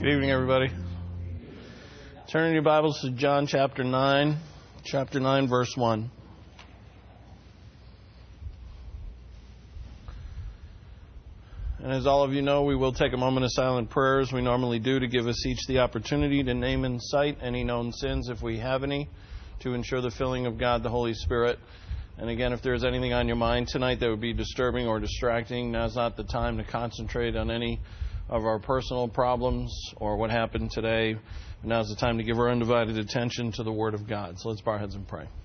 Good evening, everybody. Turn in your Bibles to John chapter 9, verse 1. And as all of you know, we will take a moment of silent prayer as we normally do to give us each the opportunity to name and cite any known sins, if we have any, to ensure the filling of God, the Holy Spirit. And again, if there's anything on your mind tonight that would be disturbing or distracting, now's not the time to concentrate on any of our personal problems or what happened today. Now's the time to give our undivided attention to the Word of God. So let's bow our heads and pray.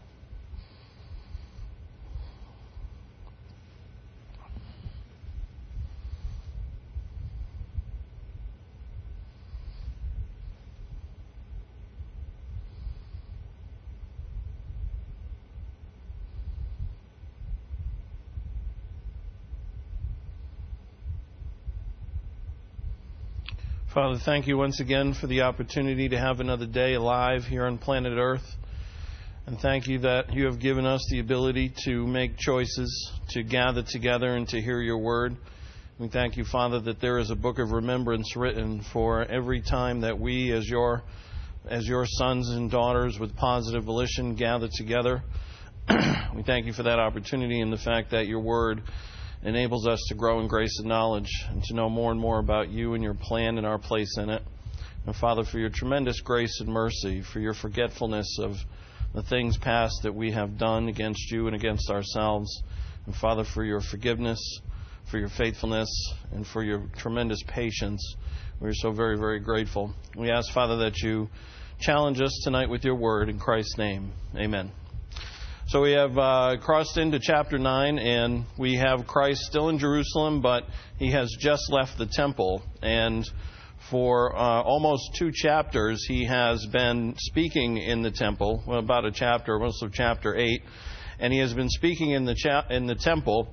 Father, thank you once again for the opportunity to have another day alive here on planet Earth. And thank you that you have given us the ability to make choices, to gather together and to hear your word. We thank you, Father, that there is a book of remembrance written for every time that we, as your sons and daughters with positive volition, gather together. We thank you for that opportunity and the fact that your word enables us to grow in grace and knowledge and to know more and more about you and your plan and our place in it. And Father, for your tremendous grace and mercy, for your forgetfulness of the things past that we have done against you and against ourselves. And Father, for your forgiveness, for your faithfulness, and for your tremendous patience. We're so very, very grateful. We ask, Father, that you challenge us tonight with your word in Christ's name. Amen. So we have crossed into chapter 9, and we have Christ still in Jerusalem, but he has just left the temple. And for almost 2 chapters, he has been speaking in the temple, well, about a chapter, most of chapter 8. And he has been speaking in the temple.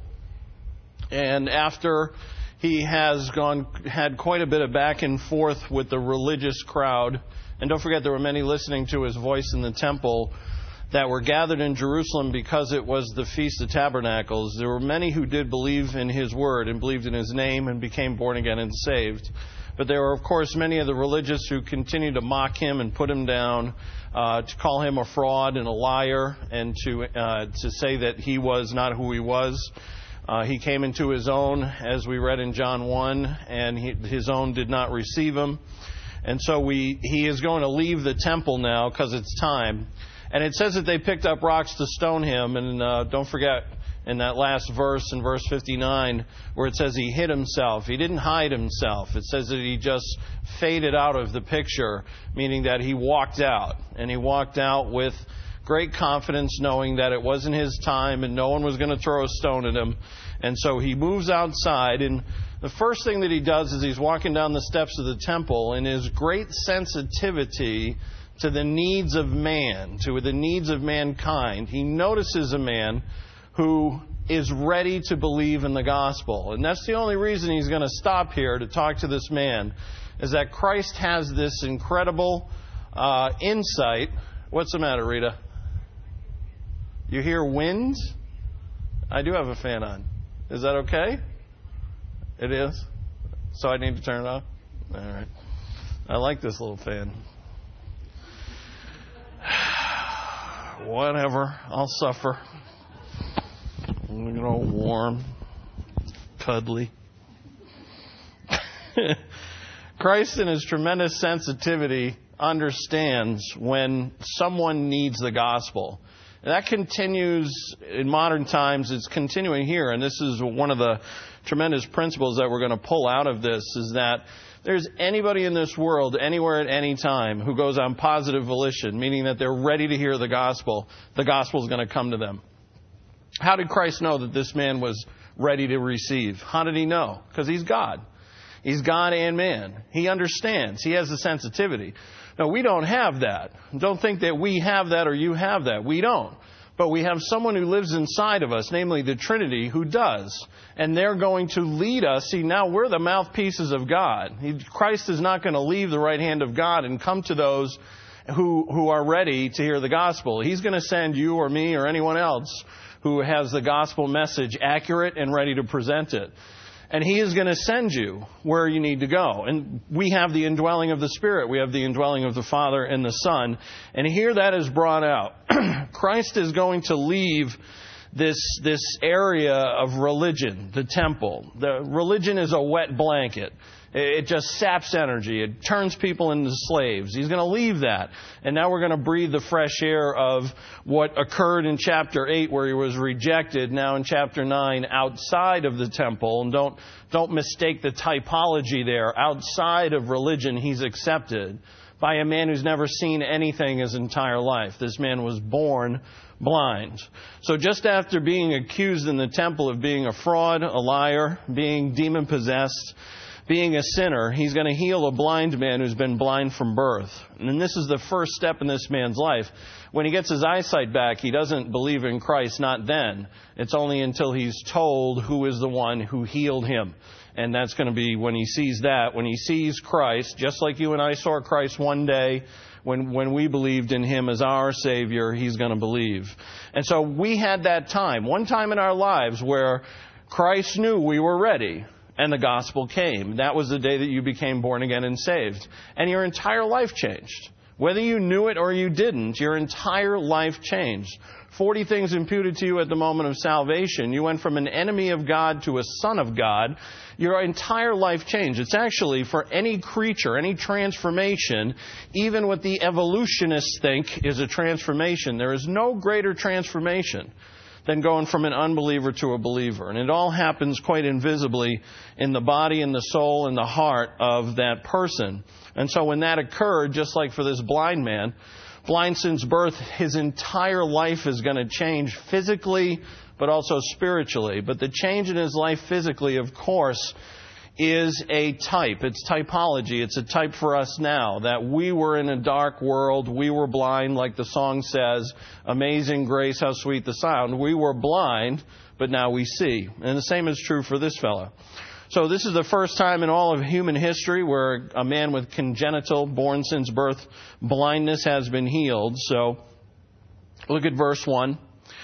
And after he has had quite a bit of back and forth with the religious crowd, and don't forget there were many listening to his voice in the temple that were gathered in Jerusalem because it was the Feast of Tabernacles. There were many who did believe in his word and believed in his name and became born again and saved. But there were, of course, many of the religious who continued to mock him and put him down, to call him a fraud and a liar, and to say that he was not who he was. He came into his own, as we read in John 1, and his own did not receive him. And so he is going to leave the temple now because it's time. And it says that they picked up rocks to stone him. And don't forget, in that last verse, in verse 59, where it says he hid himself. He didn't hide himself. It says that he just faded out of the picture, meaning that he walked out. And he walked out with great confidence, knowing that it wasn't his time and no one was going to throw a stone at him. And so he moves outside. And the first thing that he does is he's walking down the steps of the temple, and his great sensitivity to the needs of man, to the needs of mankind. He notices a man who is ready to believe in the gospel. And that's the only reason he's going to stop here to talk to this man, is that Christ has this incredible insight. What's the matter, Rita? You hear wind? I do have a fan on. Is that okay? It is? So I need to turn it off? All right. I like this little fan. Whatever, I'll suffer. I'm all warm, cuddly. Christ, in his tremendous sensitivity, understands when someone needs the gospel. And that continues in modern times. It's continuing here. And this is one of the tremendous principles that we're going to pull out of this, is that there's anybody in this world, anywhere at any time, who goes on positive volition, meaning that they're ready to hear the gospel is going to come to them. How did Christ know that this man was ready to receive? How did he know? Because he's God. He's God and man. He understands. He has the sensitivity. Now, we don't have that. Don't think that we have that or you have that. We don't. But we have someone who lives inside of us, namely the Trinity, who does. And they're going to lead us. See, now we're the mouthpieces of God. Christ is not going to leave the right hand of God and come to those who are ready to hear the gospel. He's going to send you or me or anyone else who has the gospel message accurate and ready to present it. And He is going to send you where you need to go. And we have the indwelling of the Spirit. We have the indwelling of the Father and the Son. And here that is brought out. Christ is going to leave this area of religion, the temple. The religion is a wet blanket. It just saps energy. It turns people into slaves. He's going to leave that. And now we're going to breathe the fresh air of what occurred in chapter 8 where He was rejected. Now in chapter 9, outside of the temple. And don't mistake the typology there. Outside of religion, He's accepted by a man who's never seen anything his entire life. This man was born blind. So just after being accused in the temple of being a fraud, a liar, being demon-possessed, being a sinner, He's going to heal a blind man who's been blind from birth. And this is the first step in this man's life. When he gets his eyesight back, he doesn't believe in Christ, not then. It's only until he's told who is the one who healed him. And that's going to be when he sees that, when he sees Christ, just like you and I saw Christ one day, when we believed in Him as our Savior, he's going to believe. And so we had that time, one time in our lives where Christ knew we were ready. And the gospel came. That was the day that you became born again and saved. And your entire life changed. Whether you knew it or you didn't, your entire life changed. 40 things imputed to you at the moment of salvation. You went from an enemy of God to a son of God. Your entire life changed. It's actually, for any creature, any transformation, even what the evolutionists think is a transformation, there is no greater transformation than going from an unbeliever to a believer. And it all happens quite invisibly in the body and the soul and the heart of that person. And so when that occurred, just like for this blind man, blind since birth, his entire life is going to change physically, but also spiritually. But the change in his life physically, of course, is a type. It's typology. It's a type for us now that we were in a dark world. We were blind, like the song says, Amazing Grace, how sweet the sound. We were blind, but now we see. And the same is true for this fellow. So this is the first time in all of human history where a man with congenital, born since birth, blindness has been healed. So look at verse 1.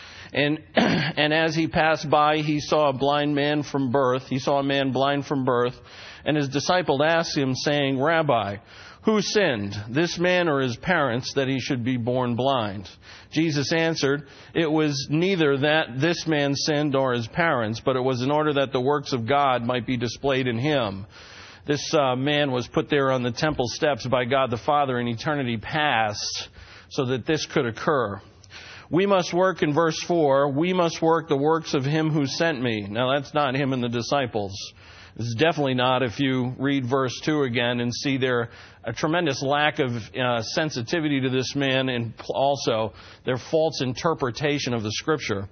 And as he passed by, he saw a blind man from birth. He saw a man blind from birth. And his disciple asked him, saying, Rabbi, who sinned, this man or his parents, that he should be born blind? Jesus answered, it was neither that this man sinned nor his parents, but it was in order that the works of God might be displayed in him. This man was put there on the temple steps by God the Father in eternity past so that this could occur. We must work, in verse 4, we must work the works of Him who sent me. Now, that's not Him and the disciples. It's definitely not if you read verse 2 again and see there a tremendous lack of sensitivity to this man and also their false interpretation of the Scripture.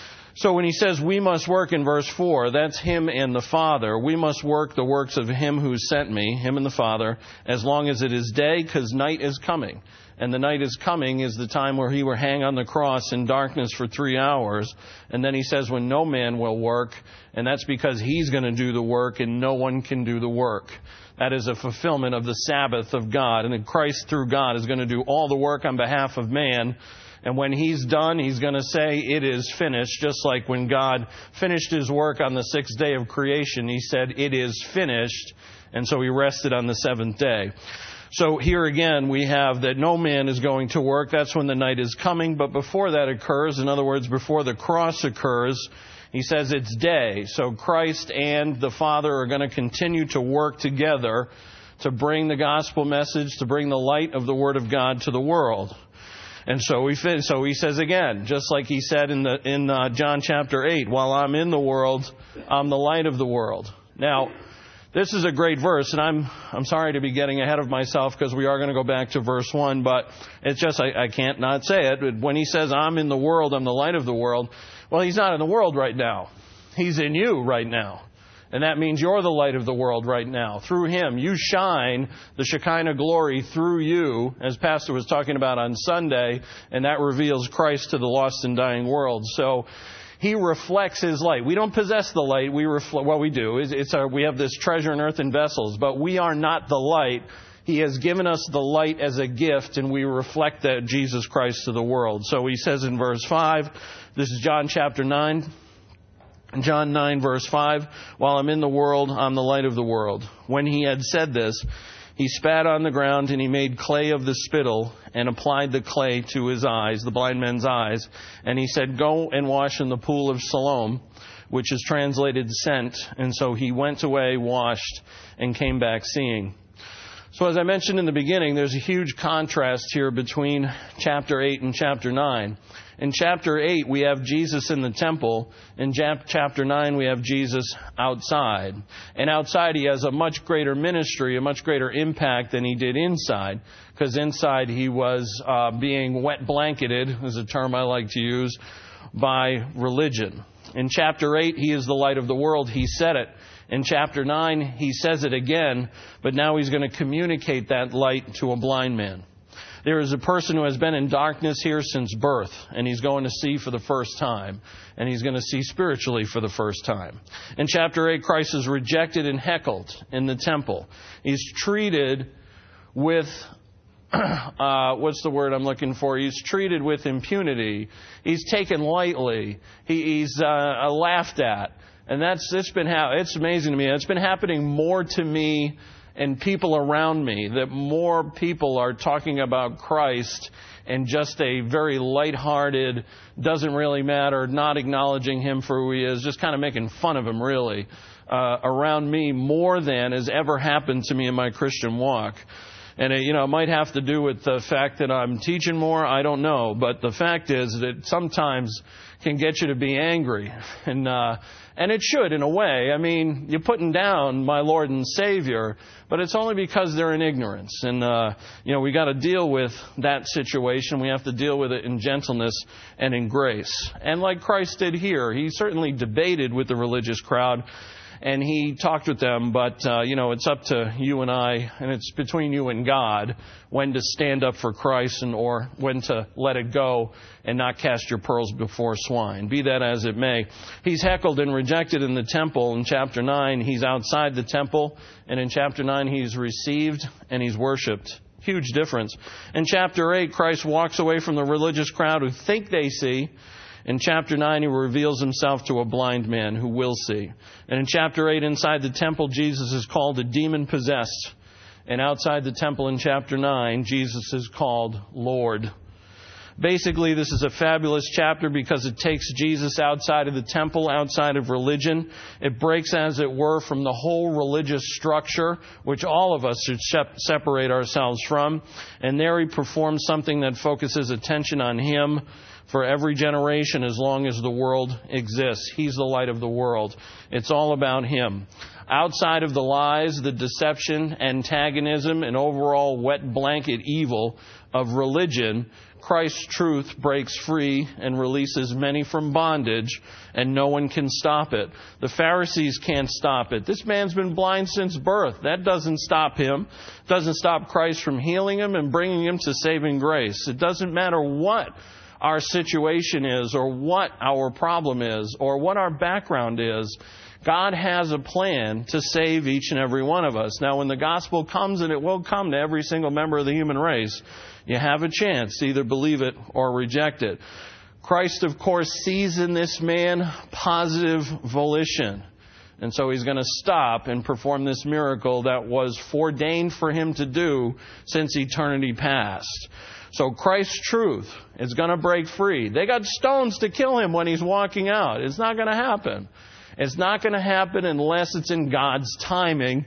So when he says we must work in verse 4, that's Him and the Father. We must work the works of Him who sent me, Him and the Father, as long as it is day, because night is coming. And the night is coming is the time where He will hang on the cross in darkness for 3 hours. And then He says when no man will work, and that's because He's going to do the work and no one can do the work. That is a fulfillment of the Sabbath of God. And then Christ through God is going to do all the work on behalf of man. And when He's done, He's going to say, it is finished. Just like when God finished His work on the 6th day of creation, He said, it is finished. And so He rested on the 7th day. So here again, we have that no man is going to work. That's when the night is coming. But before that occurs, in other words, before the cross occurs, He says it's day. So Christ and the Father are going to continue to work together to bring the gospel message, to bring the light of the Word of God to the world. And so He says again, just like He said in John chapter 8, while I'm in the world, I'm the light of the world. Now, this is a great verse, and I'm sorry to be getting ahead of myself because we are going to go back to verse 1, but it's just I can't not say it. When He says, I'm in the world, I'm the light of the world, well, He's not in the world right now. He's in you right now. And that means you're the light of the world right now. Through Him, you shine the Shekinah glory through you, as Pastor was talking about on Sunday, and that reveals Christ to the lost and dying world. So He reflects His light. We don't possess the light. We reflect. What we do is we have this treasure in earthen vessels, but we are not the light. He has given us the light as a gift, and we reflect that Jesus Christ to the world. So He says in verse 5, this is John chapter 9, John 9, verse 5, while I'm in the world, I'm the light of the world. When he had said this, he spat on the ground and he made clay of the spittle and applied the clay to his eyes, the blind man's eyes. And he said, go and wash in the pool of Siloam, which is translated sent. And so he went away, washed, and came back seeing. So as I mentioned in the beginning, there's a huge contrast here between chapter 8 and chapter 9. In chapter 8, we have Jesus in the temple. In chapter 9, we have Jesus outside. And outside, he has a much greater ministry, a much greater impact than he did inside. Because inside, he was being wet blanketed, is a term I like to use, by religion. In chapter 8, he is the light of the world. He said it. In chapter 9, he says it again, but now he's going to communicate that light to a blind man. There is a person who has been in darkness here since birth, and he's going to see for the first time, and he's going to see spiritually for the first time. In chapter 8, Christ is rejected and heckled in the temple. He's treated with, what's the word I'm looking for? He's treated with impunity. He's taken lightly. He's laughed at. And it's amazing to me. It's been happening more to me and people around me, that more people are talking about Christ in just a very lighthearted, doesn't really matter, not acknowledging him for who he is, just kind of making fun of him, really, around me more than has ever happened to me in my Christian walk. And it might have to do with the fact that I'm teaching more. I don't know. But the fact is that it sometimes can get you to be angry. And it should, in a way. I mean, you're putting down my Lord and Savior, but it's only because they're in ignorance. And, we got to deal with that situation. We have to deal with it in gentleness and in grace. And like Christ did here, he certainly debated with the religious crowd. And he talked with them, but, it's up to you and I, and it's between you and God when to stand up for Christ or when to let it go and not cast your pearls before swine. Be that as it may. He's heckled and rejected in the temple. In chapter 9, he's outside the temple. And in chapter 9, he's received and he's worshipped. Huge difference. In chapter 8, Christ walks away from the religious crowd who think they see. In chapter 9, he reveals himself to a blind man who will see. And in chapter 8, inside the temple, Jesus is called a demon-possessed. And outside the temple in chapter 9, Jesus is called Lord. Basically, this is a fabulous chapter because it takes Jesus outside of the temple, outside of religion. It breaks, as it were, from the whole religious structure, which all of us should separate ourselves from. And there he performs something that focuses attention on him for every generation as long as the world exists. He's the light of the world. It's all about him. Outside of the lies, the deception, antagonism, and overall wet blanket evil of religion, Christ's truth breaks free and releases many from bondage, and no one can stop it. The Pharisees can't stop it. This man's been blind since birth. That doesn't stop him. It doesn't stop Christ from healing him and bringing him to saving grace. It doesn't matter what our situation is or what our problem is or what our background is. God has a plan to save each and every one of us. Now, when the gospel comes, and it will come to every single member of the human race, you have a chance to either believe it or reject it. Christ, of course, sees in this man positive volition. And so he's going to stop and perform this miracle that was foreordained for him to do since eternity past. So Christ's truth is going to break free. They got stones to kill him when he's walking out. It's not going to happen. It's not going to happen unless it's in God's timing.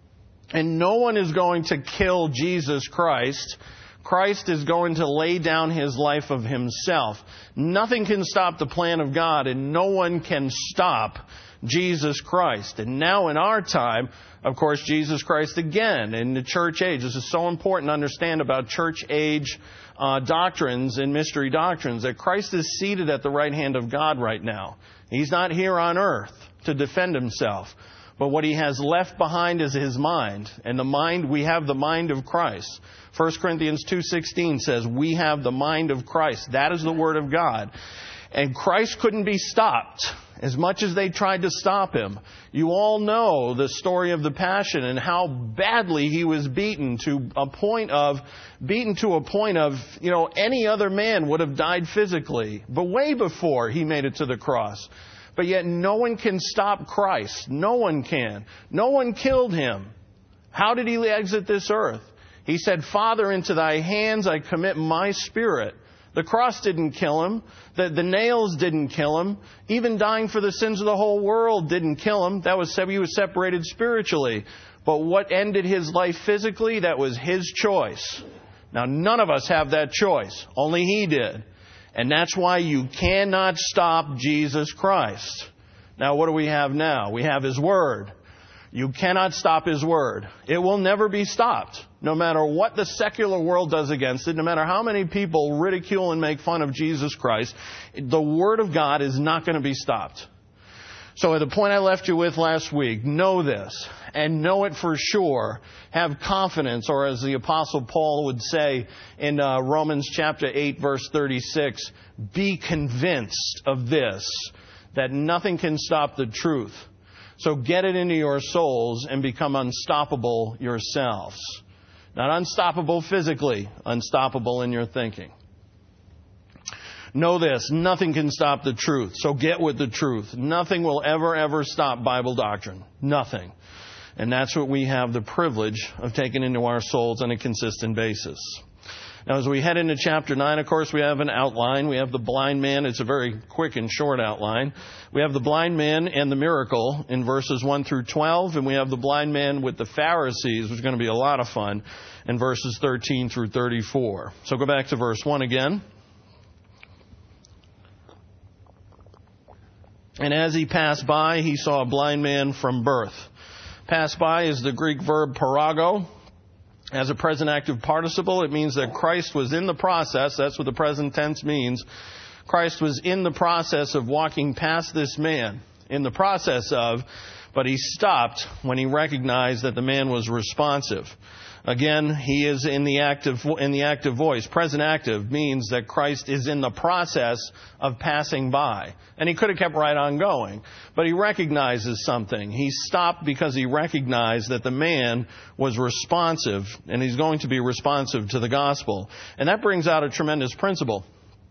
And no one is going to kill Jesus Christ. Christ is going to lay down his life of himself. Nothing can stop the plan of God, and no one can stop Jesus Christ. And now in our time, of course, Jesus Christ again in the church age. This is so important to understand about church age doctrines and mystery doctrines, that Christ is seated at the right hand of God right now. He's not here on earth to defend himself. But what he has left behind is his mind. And the mind, we have the mind of Christ. 1 Corinthians 2:16 says, we have the mind of Christ. That is the Word of God. And Christ couldn't be stopped as much as they tried to stop him. You all know the story of the Passion and how badly he was beaten to a point of, any other man would have died physically. But way before he made it to the cross. But yet no one can stop Christ. No one can. No one killed him. How did he exit this earth? He said, Father, into thy hands I commit my spirit. The cross didn't kill him. The nails didn't kill him. Even dying for the sins of the whole world didn't kill him. He was separated spiritually. But what ended his life physically, that was his choice. Now, none of us have that choice. Only he did. And that's why you cannot stop Jesus Christ. Now, what do we have now? We have his word. You cannot stop his word. It will never be stopped. No matter what the secular world does against it, no matter how many people ridicule and make fun of Jesus Christ, the word of God is not going to be stopped. So at the point I left you with last week, know this and know it for sure. Have confidence, or as the Apostle Paul would say in Romans chapter 8, verse 36, be convinced of this, that nothing can stop the truth. So get it into your souls and become unstoppable yourselves. Not unstoppable physically, unstoppable in your thinking. Know this, nothing can stop the truth. So get with the truth. Nothing will ever stop Bible doctrine. Nothing. And that's what we have the privilege of taking into our souls on a consistent basis. Now, as we head into chapter 9, of course, we have an outline. We have the blind man. It's a very quick and short outline. We have the blind man and the miracle in verses 1 through 12. And we have the blind man with the Pharisees, which is going to be a lot of fun, in verses 13 through 34. So go back to verse 1 again. And as he passed by, he saw a blind man from birth. Pass by is the Greek verb parago. As a present active participle, it means that Christ was in the process. That's what the present tense means. Christ was in the process of walking past this man. In the process of, but he stopped when he recognized that the man was responsive. Again, he is in the active voice. Present active means that Christ is in the process of passing by. And he could have kept right on going. But he recognizes something. He stopped because he recognized that the man was responsive. And he's going to be responsive to the gospel. And that brings out a tremendous principle.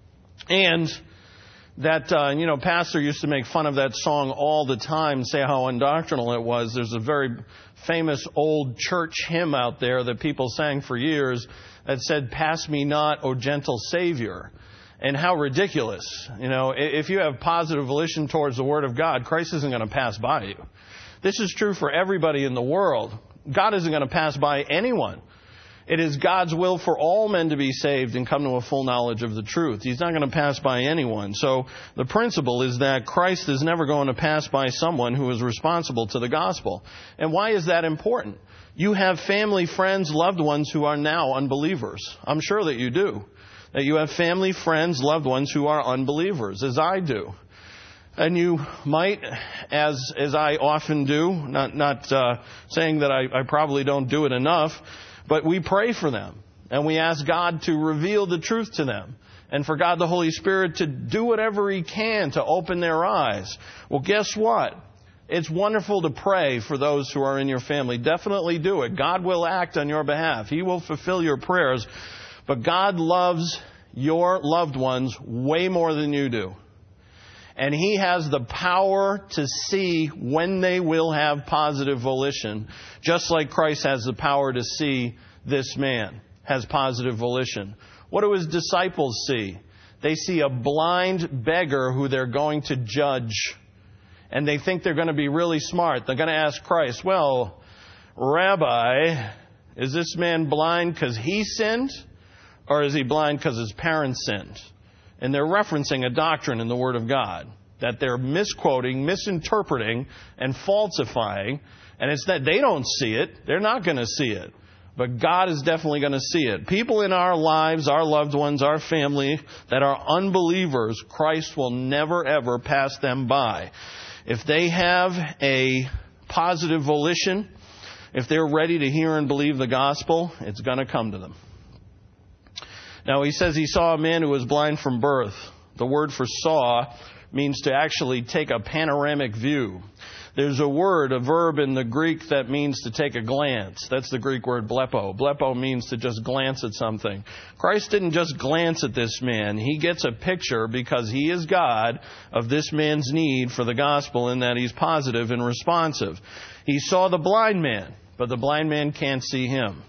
And that, pastor used to make fun of that song all the time, say how undoctrinal it was. There's a very famous old church hymn out there that people sang for years that said, "Pass me not, O gentle Savior." And how ridiculous. If you have positive volition towards the Word of God, Christ isn't going to pass by you. This is true for everybody in the world. God isn't going to pass by anyone. It is God's will for all men to be saved and come to a full knowledge of the truth. He's not going to pass by anyone. So the principle is that Christ is never going to pass by someone who is responsible to the gospel. And why is that important? You have family, friends, loved ones who are now unbelievers. I'm sure that you do. That you have family, friends, loved ones who are unbelievers, as I do. And you might, as I often do, not saying that I probably don't do it enough, but we pray for them, and we ask God to reveal the truth to them, and for God the Holy Spirit to do whatever He can to open their eyes. Well, guess what? It's wonderful to pray for those who are in your family. Definitely do it. God will act on your behalf. He will fulfill your prayers. But God loves your loved ones way more than you do. And He has the power to see when they will have positive volition, just like Christ has the power to see this man has positive volition. What do His disciples see? They see a blind beggar who they're going to judge. And they think they're going to be really smart. They're going to ask Christ, well, Rabbi, is this man blind because he sinned? Or is he blind because his parents sinned? And they're referencing a doctrine in the Word of God that they're misquoting, misinterpreting, and falsifying. And it's that they don't see it. They're not going to see it. But God is definitely going to see it. People in our lives, our loved ones, our family that are unbelievers, Christ will never, ever pass them by. If they have a positive volition, if they're ready to hear and believe the gospel, it's going to come to them. Now, he says he saw a man who was blind from birth. The word for saw means to actually take a panoramic view. There's a verb in the Greek that means to take a glance. That's the Greek word blepo. Blepo means to just glance at something. Christ didn't just glance at this man. He gets a picture, because he is God, of this man's need for the gospel, in that he's positive and responsive. He saw the blind man, but the blind man can't see him,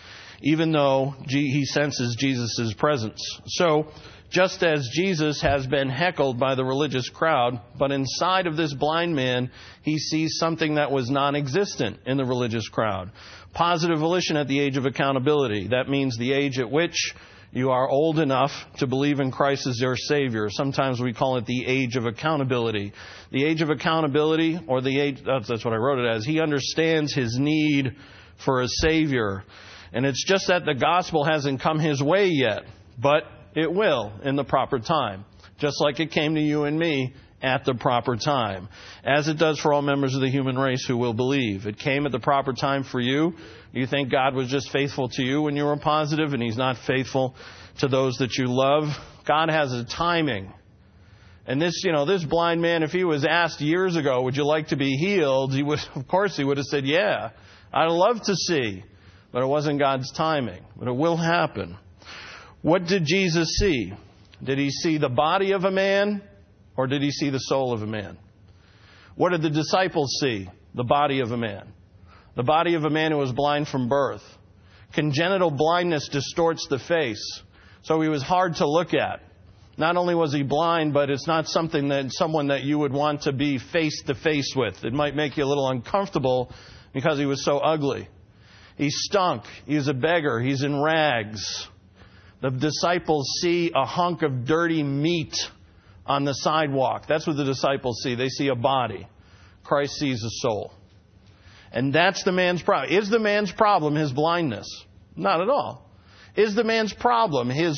even though he senses Jesus' presence. So, just as Jesus has been heckled by the religious crowd, but inside of this blind man, he sees something that was non-existent in the religious crowd. Positive volition at the age of accountability. That means the age at which you are old enough to believe in Christ as your Savior. Sometimes we call it the age of accountability. The age of accountability, or the age, that's what I wrote it as. He understands his need for a Savior. And it's just that the gospel hasn't come his way yet, but it will in the proper time, just like it came to you and me at the proper time, as it does for all members of the human race who will believe. It came at the proper time for you. You think God was just faithful to you when you were positive, and he's not faithful to those that you love? God has a timing. And this blind man, if he was asked years ago, would you like to be healed? He would have said, yeah, I'd love to see. But it wasn't God's timing. But it will happen. What did Jesus see? Did he see the body of a man, or did he see the soul of a man? What did the disciples see? The body of a man. The body of a man who was blind from birth. Congenital blindness distorts the face, so he was hard to look at. Not only was he blind, but it's not someone that you would want to be face to face with. It might make you a little uncomfortable because he was so ugly. He stunk. He was a beggar. He's in rags. The disciples see a hunk of dirty meat on the sidewalk. That's what the disciples see. They see a body. Christ sees a soul. And that's the man's problem. Is the man's problem his blindness? Not at all. Is the man's problem his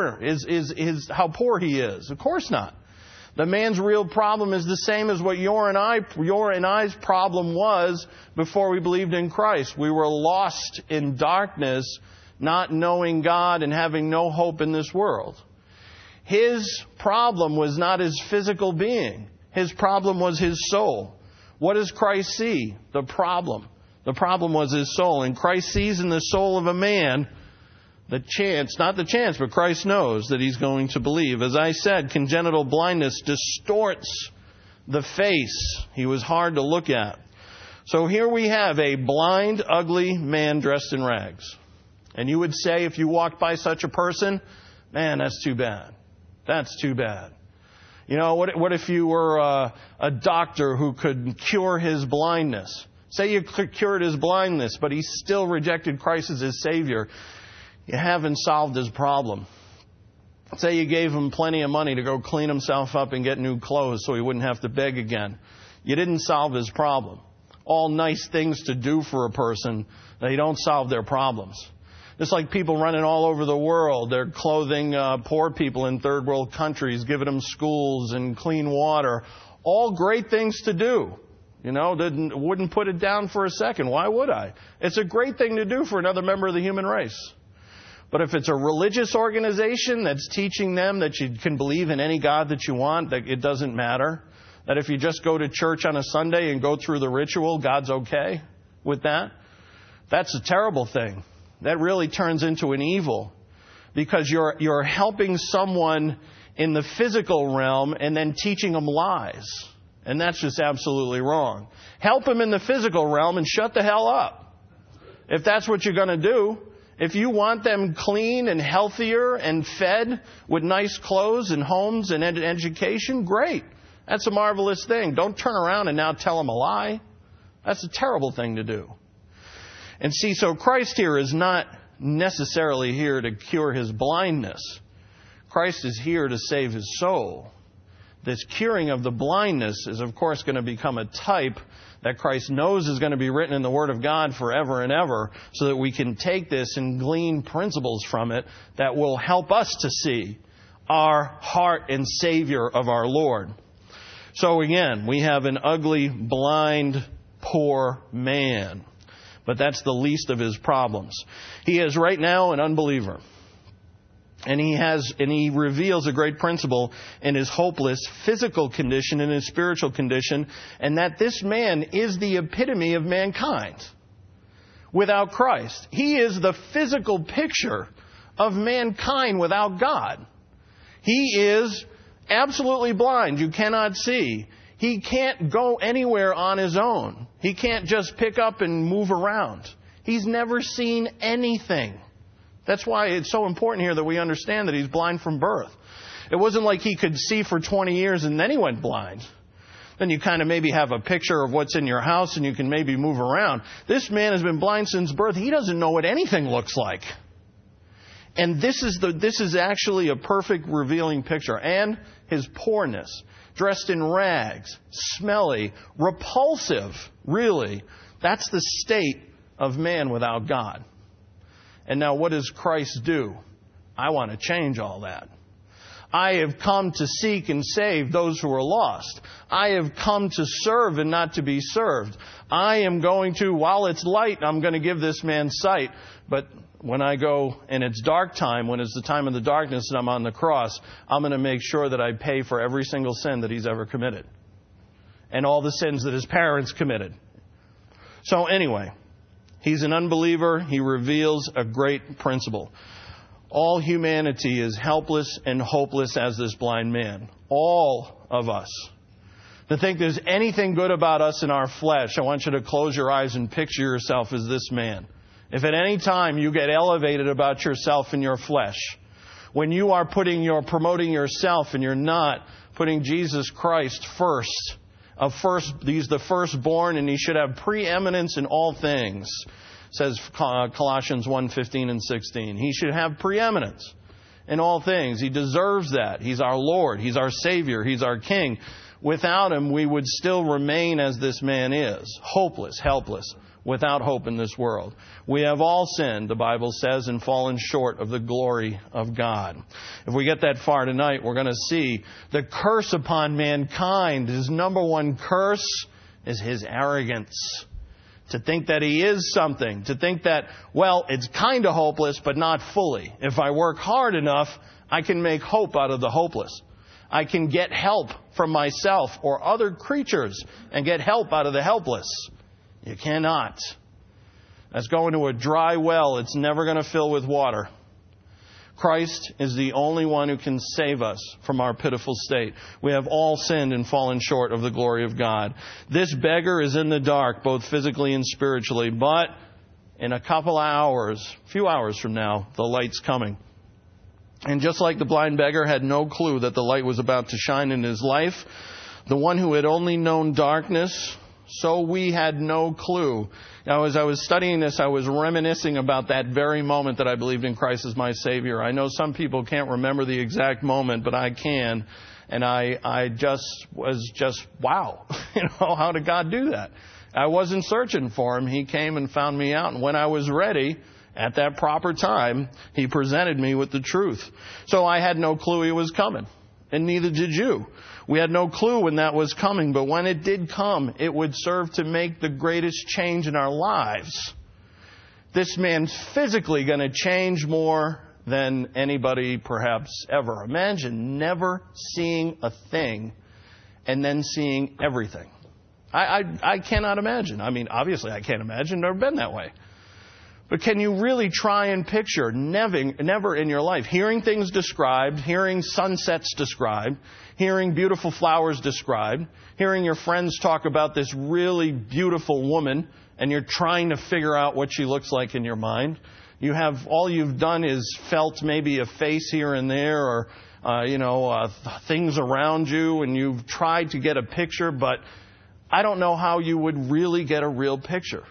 how poor he is? Of course not. The man's real problem is the same as what your and I's problem was before we believed in Christ. We were lost in darkness, not knowing God and having no hope in this world. His problem was not his physical being. His problem was his soul. What does Christ see? The problem. The problem was his soul. And Christ sees in the soul of a man the chance, not the chance, but Christ knows that he's going to believe. As I said, congenital blindness distorts the face. He was hard to look at. So here we have a blind, ugly man dressed in rags. And you would say, if you walked by such a person, man, that's too bad. That's too bad. You know, what if you were a doctor who could cure his blindness? Say you cured his blindness, but he still rejected Christ as his Savior. You haven't solved his problem. Say you gave him plenty of money to go clean himself up and get new clothes so he wouldn't have to beg again. You didn't solve his problem. All nice things to do for a person, they don't solve their problems. It's like people running all over the world. They're clothing poor people in third world countries, giving them schools and clean water. All great things to do. You know, wouldn't put it down for a second. Why would I? It's a great thing to do for another member of the human race. But if it's a religious organization that's teaching them that you can believe in any God that you want, that it doesn't matter, that if you just go to church on a Sunday and go through the ritual, God's okay with that, that's a terrible thing. That really turns into an evil, because you're helping someone in the physical realm and then teaching them lies. And that's just absolutely wrong. Help them in the physical realm and shut the hell up. If that's what you're going to do, if you want them clean and healthier and fed with nice clothes and homes and education, great. That's a marvelous thing. Don't turn around and now tell them a lie. That's a terrible thing to do. And see, so Christ here is not necessarily here to cure his blindness. Christ is here to save his soul. This curing of the blindness is, of course, going to become a type that Christ knows is going to be written in the Word of God forever and ever, so that we can take this and glean principles from it that will help us to see our heart and Savior of our Lord. So again, we have an ugly, blind, poor man. But that's the least of his problems. He is right now an unbeliever. And he reveals a great principle in his hopeless physical condition and his spiritual condition, and that this man is the epitome of mankind without Christ. He is the physical picture of mankind without God. He is absolutely blind. You cannot see. He can't go anywhere on his own. He can't just pick up and move around. He's never seen anything. That's why it's so important here that we understand that he's blind from birth. It wasn't like he could see for 20 years and then he went blind. Then you kind of maybe have a picture of what's in your house and you can maybe move around. This man has been blind since birth. He doesn't know what anything looks like. And this is actually a perfect revealing picture. And his poorness, dressed in rags, smelly, repulsive, really. That's the state of man without God. And now what does Christ do? I want to change all that. I have come to seek and save those who are lost. I have come to serve and not to be served. I am going to, while it's light, I'm going to give this man sight. But when I go and it's dark time, when it's the time of the darkness and I'm on the cross, I'm going to make sure that I pay for every single sin that he's ever committed. And all the sins that his parents committed. So anyway, he's an unbeliever. He reveals a great principle. All humanity is helpless and hopeless as this blind man. All of us. To think there's anything good about us in our flesh, I want you to close your eyes and picture yourself as this man. If at any time you get elevated about yourself in your flesh, when you are promoting yourself and you're not putting Jesus Christ first, he's the firstborn and he should have preeminence in all things, says Colossians 1:15 and 16. He should have preeminence in all things. He deserves that. He's our Lord. He's our Savior. He's our King. Without him, we would still remain as this man is, hopeless, helpless, without hope in this world. We have all sinned, the Bible says, and fallen short of the glory of God. If we get that far tonight, we're going to see the curse upon mankind. His number one curse is his arrogance. To think that he is something. To think that, well, it's kind of hopeless, but not fully. If I work hard enough, I can make hope out of the hopeless. I can get help from myself or other creatures and get help out of the helpless. You cannot. That's going to a dry well. It's never going to fill with water. Christ is the only one who can save us from our pitiful state. We have all sinned and fallen short of the glory of God. This beggar is in the dark, both physically and spiritually, but in a few hours from now, the light's coming. And just like the blind beggar had no clue that the light was about to shine in his life, the one who had only known darkness, so we had no clue. Now, as I was studying this, I was reminiscing about that very moment that I believed in Christ as my Savior. I know some people can't remember the exact moment, but I can. And I was wow. How did God do that? I wasn't searching for him. He came and found me out. And when I was ready, at that proper time, he presented me with the truth. So I had no clue he was coming. And neither did you. We had no clue when that was coming, but when it did come, it would serve to make the greatest change in our lives. This man's physically going to change more than anybody perhaps ever. Imagine never seeing a thing and then seeing everything. I cannot imagine. I mean, obviously I can't imagine. I've never been that way. But can you really try and picture never in your life hearing things described, hearing sunsets described, hearing beautiful flowers described, hearing your friends talk about this really beautiful woman, and you're trying to figure out what she looks like in your mind? All you've done is felt maybe a face here and there, or things around you, and you've tried to get a picture, but I don't know how you would really get a real picture.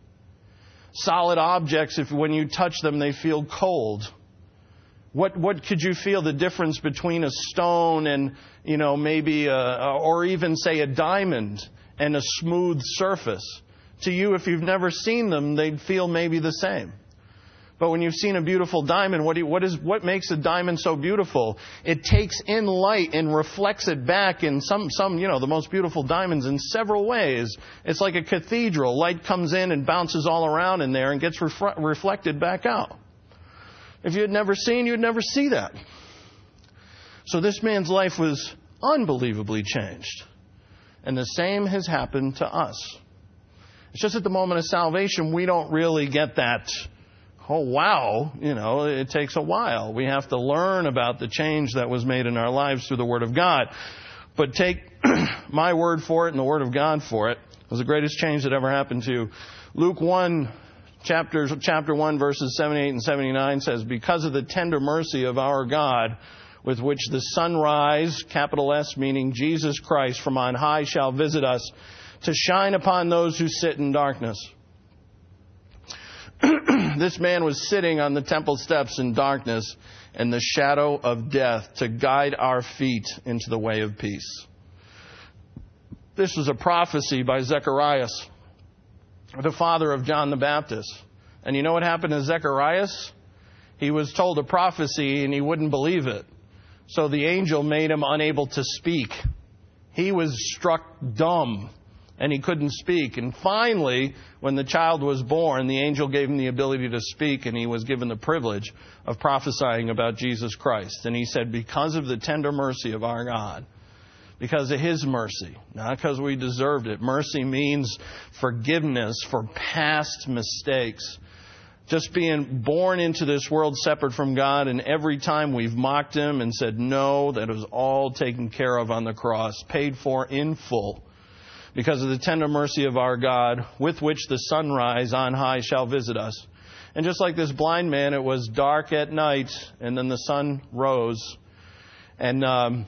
Solid objects, when you touch them, they feel cold. What could you feel the difference between a stone and, maybe or even say a diamond and a smooth surface? To you, if you've never seen them, they'd feel maybe the same. But when you've seen a beautiful diamond, what makes a diamond so beautiful? It takes in light and reflects it back in some the most beautiful diamonds in several ways. It's like a cathedral. Light comes in and bounces all around in there and gets reflected back out. If you had never seen, you would never see that. So this man's life was unbelievably changed. And the same has happened to us. It's just at the moment of salvation, we don't really get that, oh, wow, it takes a while. We have to learn about the change that was made in our lives through the Word of God. But take my word for it and the Word of God for it. It was the greatest change that ever happened to you. Luke 1, chapter 1, verses 78 and 79 says, because of the tender mercy of our God, with which the sunrise, capital S, meaning Jesus Christ from on high, shall visit us, to shine upon those who sit in darkness. This man was sitting on the temple steps in darkness and the shadow of death to guide our feet into the way of peace. This was a prophecy by Zacharias, the father of John the Baptist. And you know what happened to Zacharias? He was told a prophecy and he wouldn't believe it. So the angel made him unable to speak. He was struck dumb and he couldn't speak. And finally, when the child was born, the angel gave him the ability to speak, and he was given the privilege of prophesying about Jesus Christ. And he said, because of the tender mercy of our God, because of His mercy, not because we deserved it. Mercy means forgiveness for past mistakes. Just being born into this world separate from God, and every time we've mocked Him and said no, that was all taken care of on the cross, paid for in full. Because of the tender mercy of our God, with which the sunrise on high shall visit us. And just like this blind man, it was dark at night, and then the sun rose. And, I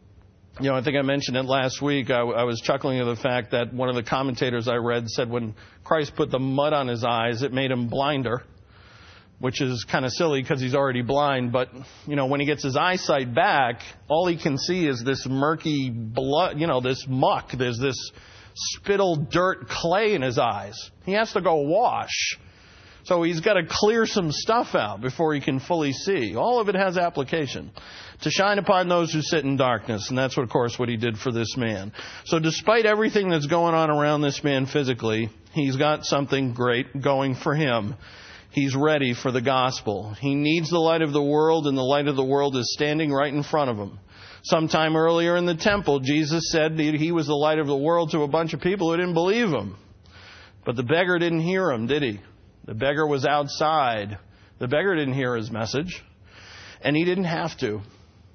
think I mentioned it last week. I was chuckling at the fact that one of the commentators I read said when Christ put the mud on his eyes, it made him blinder, which is kind of silly because he's already blind. But, when he gets his eyesight back, all he can see is this murky blood, this muck. There's this spittle, dirt, clay in his eyes. He has to go wash. So he's got to clear some stuff out before he can fully see. All of it has application. To shine upon those who sit in darkness. And that's, of course, what He did for this man. So despite everything that's going on around this man physically, he's got something great going for him. He's ready for the gospel. He needs the light of the world, and the light of the world is standing right in front of him. Sometime earlier in the temple, Jesus said He was the light of the world to a bunch of people who didn't believe Him. But the beggar didn't hear Him, did he? The beggar was outside. The beggar didn't hear His message. And he didn't have to.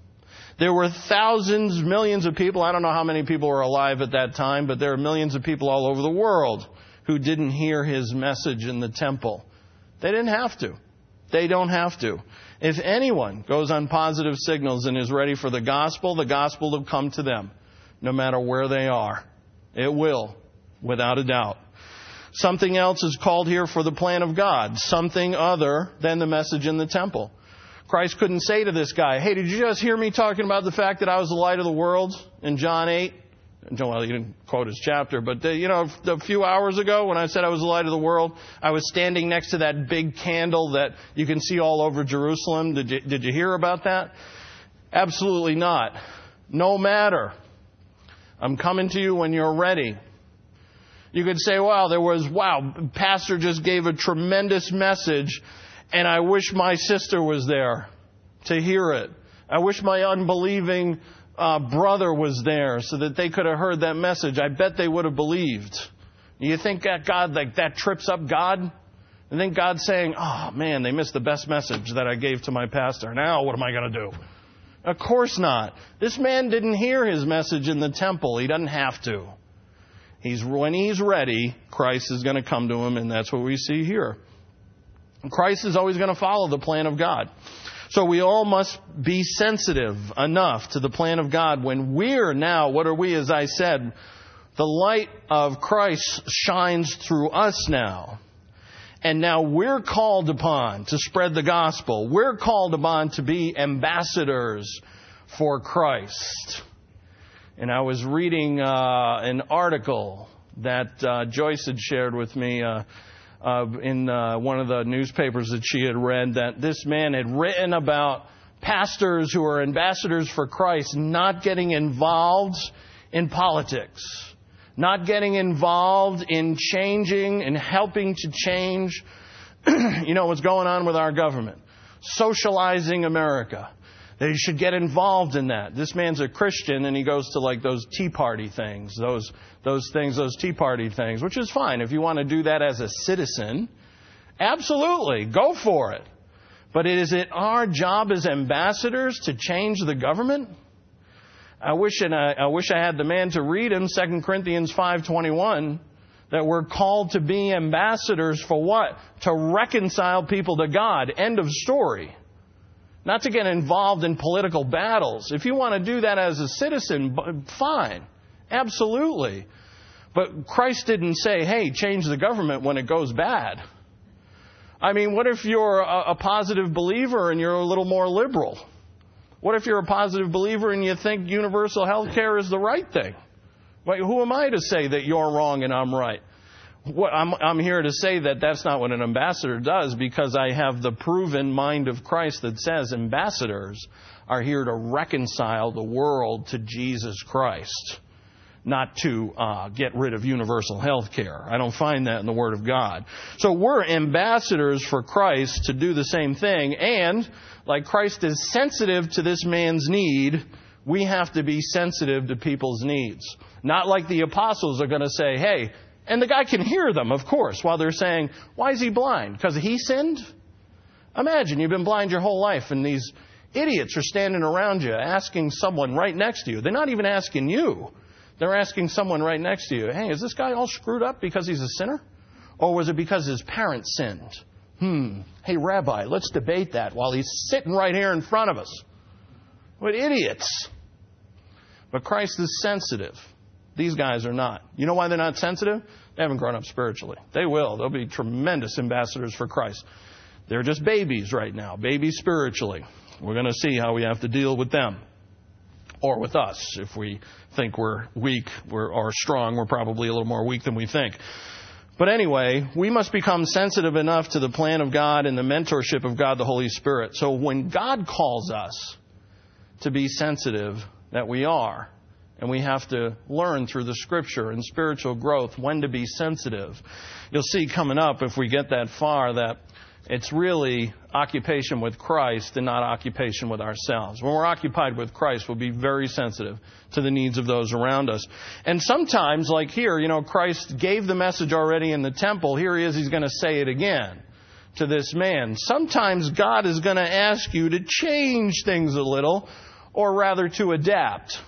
There were thousands, millions of people. I don't know how many people were alive at that time, but there are millions of people all over the world who didn't hear His message in the temple. They didn't have to. They don't have to. If anyone goes on positive signals and is ready for the gospel will come to them, no matter where they are. It will, without a doubt. Something else is called here for the plan of God, something other than the message in the temple. Christ couldn't say to this guy, hey, did you just hear me talking about the fact that I was the light of the world in John 8? Well, he didn't quote his chapter, but, a few hours ago when I said I was the light of the world, I was standing next to that big candle that you can see all over Jerusalem. Did you hear about that? Absolutely not. No matter. I'm coming to you when you're ready. You could say, pastor just gave a tremendous message, and I wish my sister was there to hear it. I wish my unbelieving brother was there so that they could have heard that message. I bet they would have believed. You think that God, that trips up God? I think God's saying, oh man, they missed the best message that I gave to my pastor. Now what am I going to do? Of course not. This man didn't hear His message in the temple. He doesn't have to. When he's ready, Christ is going to come to him, and that's what we see here. Christ is always going to follow the plan of God. So we all must be sensitive enough to the plan of God when we're now, what are we, as I said, the light of Christ shines through us now. And now we're called upon to spread the gospel. We're called upon to be ambassadors for Christ. And I was reading an article that Joyce had shared with me in one of the newspapers that she had read, that this man had written about pastors who are ambassadors for Christ not getting involved in politics, not getting involved in changing and helping to change, what's going on with our government. socializing America. They should get involved in that. This man's a Christian and he goes to like those Tea Party things, those Tea Party things, which is fine. If you want to do that as a citizen, absolutely, go for it. But is it our job as ambassadors to change the government? I wish I had the man to read him 2 Corinthians 5:21, that we're called to be ambassadors for what? To reconcile people to God. End of story. Not to get involved in political battles. If you want to do that as a citizen, fine. Absolutely. But Christ didn't say, hey, change the government when it goes bad. I mean, what if you're a positive believer and you're a little more liberal? What if you're a positive believer and you think universal health care is the right thing? Wait, who am I to say that you're wrong and I'm right? I'm here to say that that's not what an ambassador does, because I have the proven mind of Christ that says ambassadors are here to reconcile the world to Jesus Christ, not to get rid of universal health care. I don't find that in the Word of God. So we're ambassadors for Christ to do the same thing, and like Christ is sensitive to this man's need, we have to be sensitive to people's needs. Not like the apostles are going to say, hey, and the guy can hear them, of course, while they're saying, why is he blind? Because he sinned? Imagine you've been blind your whole life and these idiots are standing around you asking someone right next to you. They're not even asking you. They're asking someone right next to you, hey, is this guy all screwed up because he's a sinner? Or was it because his parents sinned? Hey, Rabbi, let's debate that while he's sitting right here in front of us. What idiots. But Christ is sensitive. These guys are not. You know why they're not sensitive? They haven't grown up spiritually. They will. They'll be tremendous ambassadors for Christ. They're just babies right now, babies spiritually. We're going to see how we have to deal with them. Or with us. If we think we're weak or strong, we're probably a little more weak than we think. But anyway, we must become sensitive enough to the plan of God and the mentorship of God the Holy Spirit. So when God calls us to be sensitive, that we are. And we have to learn through the Scripture and spiritual growth when to be sensitive. You'll see coming up, if we get that far, that it's really occupation with Christ and not occupation with ourselves. When we're occupied with Christ, we'll be very sensitive to the needs of those around us. And sometimes, like here, Christ gave the message already in the temple. Here he is, he's going to say it again to this man. Sometimes God is going to ask you to change things a little, or rather to adapt.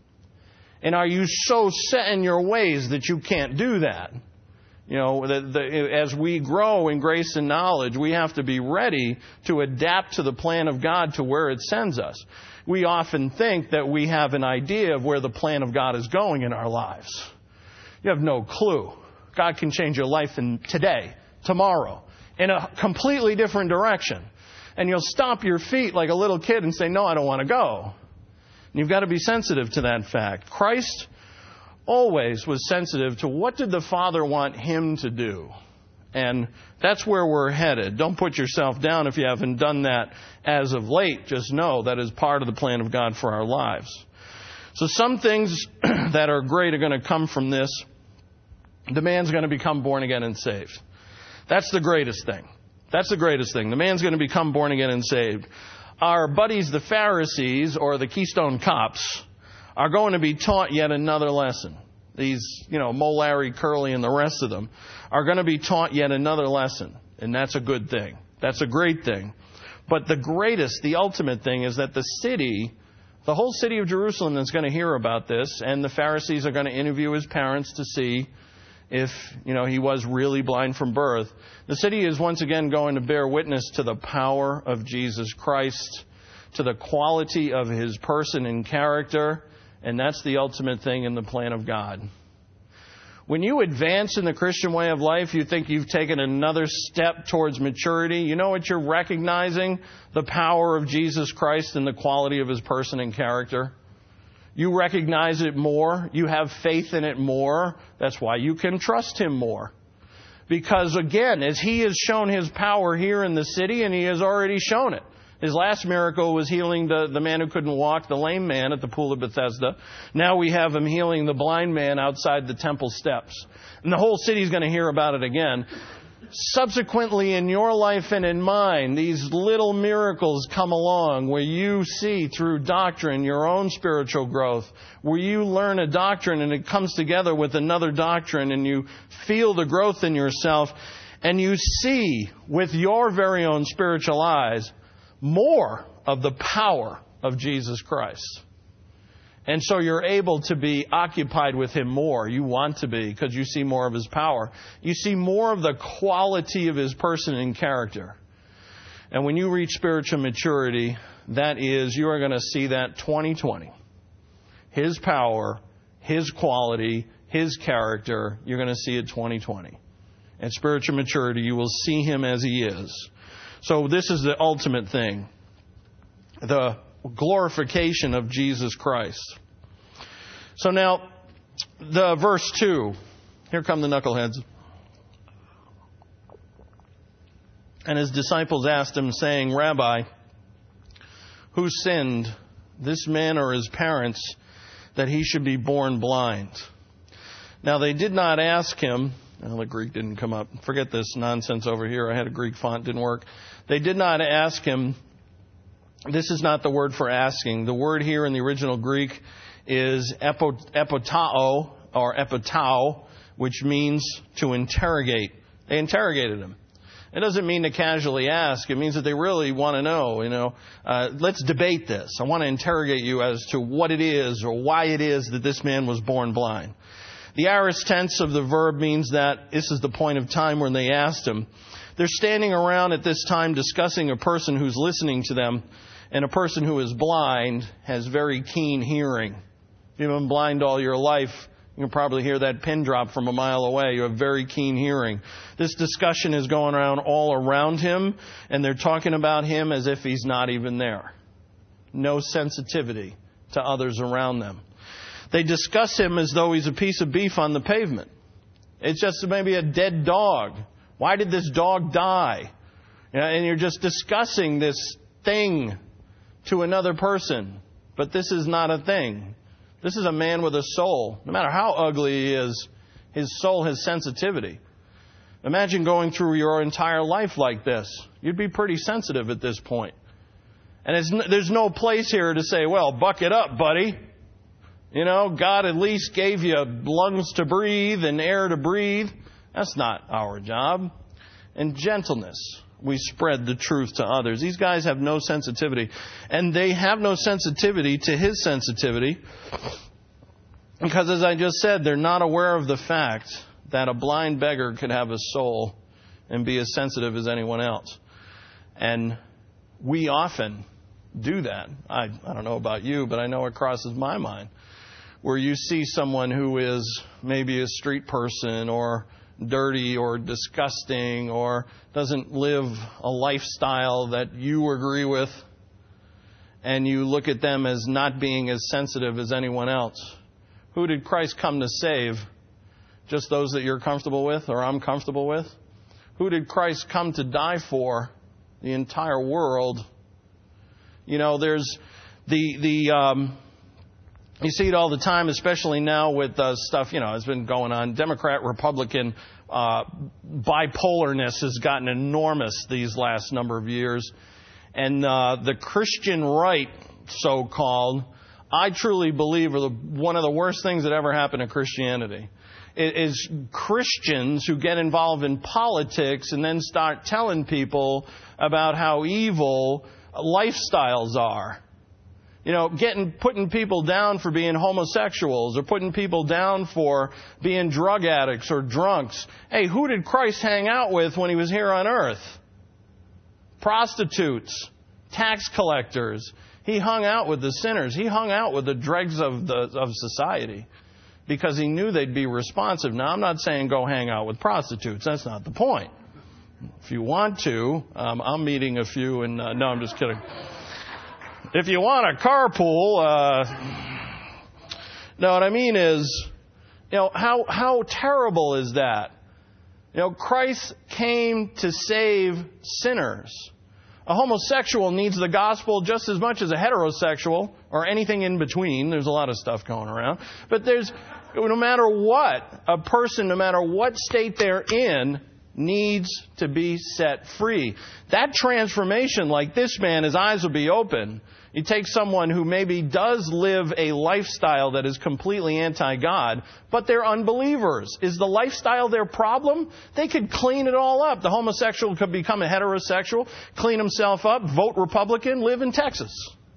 And are you so set in your ways that you can't do that? As we grow in grace and knowledge, we have to be ready to adapt to the plan of God to where it sends us. We often think that we have an idea of where the plan of God is going in our lives. You have no clue. God can change your life today, tomorrow, in a completely different direction. And you'll stomp your feet like a little kid and say, no, I don't want to go. You've got to be sensitive to that fact. Christ always was sensitive to what did the Father want him to do. And that's where we're headed. Don't put yourself down if you haven't done that as of late. Just know that is part of the plan of God for our lives. So some things that are great are going to come from this. The man's going to become born again and saved. That's the greatest thing. That's the greatest thing. The man's going to become born again and saved. Our buddies, the Pharisees, or the Keystone Cops, are going to be taught yet another lesson. These, Mo, Larry, Curly, and the rest of them are going to be taught yet another lesson. And that's a good thing. That's a great thing. But the ultimate thing is that the whole city of Jerusalem is going to hear about this, and the Pharisees are going to interview his parents to see if, he was really blind from birth. The city is once again going to bear witness to the power of Jesus Christ, to the quality of his person and character, and that's the ultimate thing in the plan of God. When you advance in the Christian way of life, you think you've taken another step towards maturity. You know what you're recognizing? The power of Jesus Christ and the quality of his person and character. You recognize it more. You have faith in it more. That's why you can trust him more. Because again, as he has shown his power here in the city, and he has already shown it. His last miracle was healing the man who couldn't walk, the lame man at the pool of Bethesda. Now we have him healing the blind man outside the temple steps. And the whole city's going to hear about it again. Subsequently, in your life and in mine, these little miracles come along where you see through doctrine your own spiritual growth, where you learn a doctrine and it comes together with another doctrine and you feel the growth in yourself and you see with your very own spiritual eyes more of the power of Jesus Christ. And so you're able to be occupied with Him more. You want to be because you see more of His power. You see more of the quality of His person and character. And when you reach spiritual maturity, that is, you are going to see that 20/20. His power, His quality, His character, you're going to see it 20/20. At spiritual maturity, you will see Him as He is. So this is the ultimate thing. The glorification of Jesus Christ. So now, the verse 2. Here come the knuckleheads. And His disciples asked Him, saying, Rabbi, who sinned, this man or his parents, that he should be born blind? Now they did not ask Him. Well, the Greek didn't come up. Forget this nonsense over here. I had a Greek font, didn't work. They did not ask Him. This is not the word for asking. The word here in the original Greek is epotao or epotao, which means to interrogate. They interrogated Him. It doesn't mean to casually ask. It means that they really want to know, let's debate this. I want to interrogate you as to what it is or why it is that this man was born blind. The aorist tense of the verb means that this is the point of time when they asked Him. They're standing around at this time discussing a person who's listening to them. And a person who is blind has very keen hearing. If you've been blind all your life, you can probably hear that pin drop from a mile away. You have very keen hearing. This discussion is going around all around him, and they're talking about him as if he's not even there. No sensitivity to others around them. They discuss him as though he's a piece of beef on the pavement. It's just maybe a dead dog. Why did this dog die? And you're just discussing this thing to another person. But this is not a thing. This is a man with a soul. No matter how ugly he is, his soul has sensitivity. Imagine going through your entire life like this. You'd be pretty sensitive at this point. And there's no place here to say, well, buck it up, buddy. God at least gave you lungs to breathe and air to breathe. That's not our job. And gentleness. We spread the truth to others. These guys have no sensitivity. And they have no sensitivity to His sensitivity. Because as I just said, they're not aware of the fact that a blind beggar could have a soul and be as sensitive as anyone else. And we often do that. I don't know about you, but I know it crosses my mind. Where you see someone who is maybe a street person or dirty or disgusting or doesn't live a lifestyle that you agree with, and you look at them as not being as sensitive as anyone else. Who did Christ come to save? Just those that you're comfortable with or I'm comfortable with? Who did Christ come to die for? The entire world. There's you see it all the time, especially now with stuff, has been going on. Democrat, Republican bipolarness has gotten enormous these last number of years. And the Christian right, so-called, I truly believe are one of the worst things that ever happened to Christianity. It is Christians who get involved in politics and then start telling people about how evil lifestyles are. Putting people down for being homosexuals or putting people down for being drug addicts or drunks. Hey, who did Christ hang out with when He was here on earth? Prostitutes, tax collectors. He hung out with the sinners. He hung out with the dregs of society because He knew they'd be responsive. Now, I'm not saying go hang out with prostitutes. That's not the point. If you want to, I'm meeting a few and no, I'm just kidding. If you want a carpool, no, what I mean is, how terrible is that? Christ came to save sinners. A homosexual needs the gospel just as much as a heterosexual or anything in between. There's a lot of stuff going around. But no matter what, a person, no matter what state they're in, needs to be set free. That transformation, like this man, his eyes will be open. You take someone who maybe does live a lifestyle that is completely anti-God, but they're unbelievers. Is the lifestyle their problem? They could clean it all up. The homosexual could become a heterosexual, clean himself up, vote Republican, live in Texas.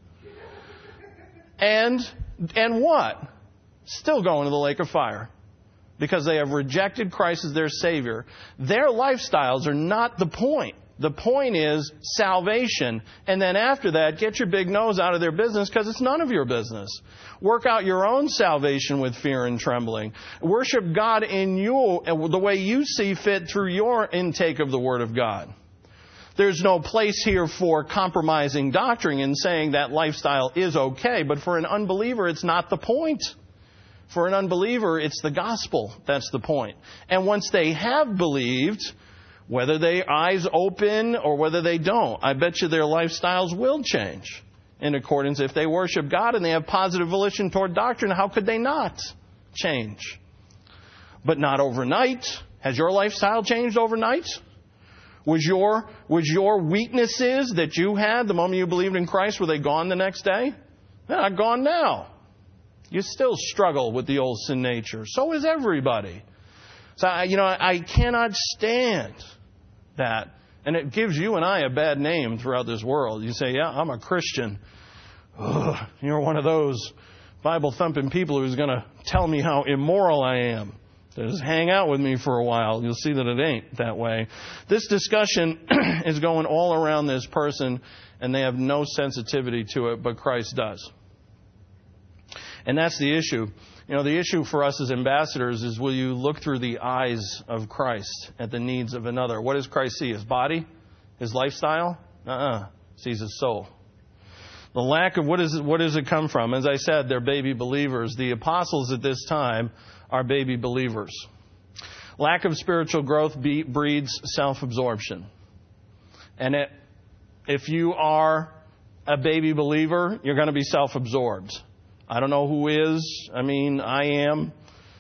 And what? Still going to the lake of fire. Because they have rejected Christ as their Savior. Their lifestyles are not the point. The point is salvation. And then after that, get your big nose out of their business because it's none of your business. Work out your own salvation with fear and trembling. Worship God in you the way you see fit through your intake of the Word of God. There's no place here for compromising doctrine and saying that lifestyle is okay. But for an unbeliever, it's not the point. For an unbeliever, it's the gospel. That's the point. And once they have believed, whether their eyes open or whether they don't, I bet you their lifestyles will change in accordance. If they worship God and they have positive volition toward doctrine, how could they not change? But not overnight. Has your lifestyle changed overnight? Was your weaknesses that you had the moment you believed in Christ, were they gone the next day? They're not gone now. You still struggle with the old sin nature. So is everybody. So, I cannot stand that. And it gives you and I a bad name throughout this world. You say, yeah, I'm a Christian. Ugh, you're one of those Bible-thumping people who's going to tell me how immoral I am. Just hang out with me for a while. You'll see that it ain't that way. This discussion is going all around this person, and they have no sensitivity to it, but Christ does. And that's the issue. The issue for us as ambassadors is, will you look through the eyes of Christ at the needs of another? What does Christ see? His body? His lifestyle? Sees his soul. The lack of what does it come from? As I said, they're baby believers. The apostles at this time are baby believers. Lack of spiritual growth breeds self-absorption. And if you are a baby believer, you're going to be self-absorbed. I don't know who is. I am.